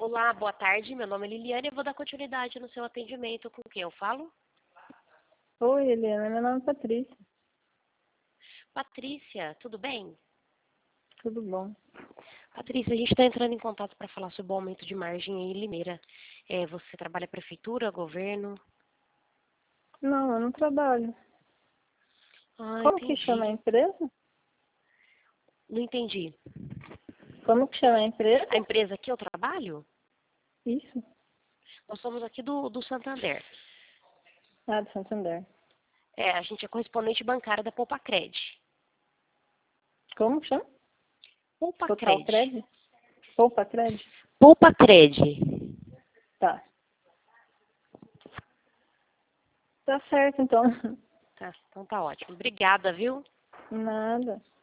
Olá, boa tarde. Meu nome é Liliane e eu vou dar continuidade no seu atendimento. Com quem eu falo? Oi, Helena, meu nome é Patrícia. Patrícia, tudo bem? Tudo bom? Patrícia, a gente está entrando em contato para falar sobre o aumento de margem em Limeira. Você trabalha em prefeitura, governo? Não, eu não trabalho. Ah, Como que chama a entendi. empresa? Não entendi. Como que chama a empresa? A empresa que eu trabalho? Isso. Nós somos aqui do Santander. Ah, do Santander. A gente é correspondente bancária da Poupacred. Como que chama? Total Poupacred. Cred? Poupa Cred? Poupacred. Tá. Tá certo, então. Tá, então tá ótimo. Obrigada, viu? Nada.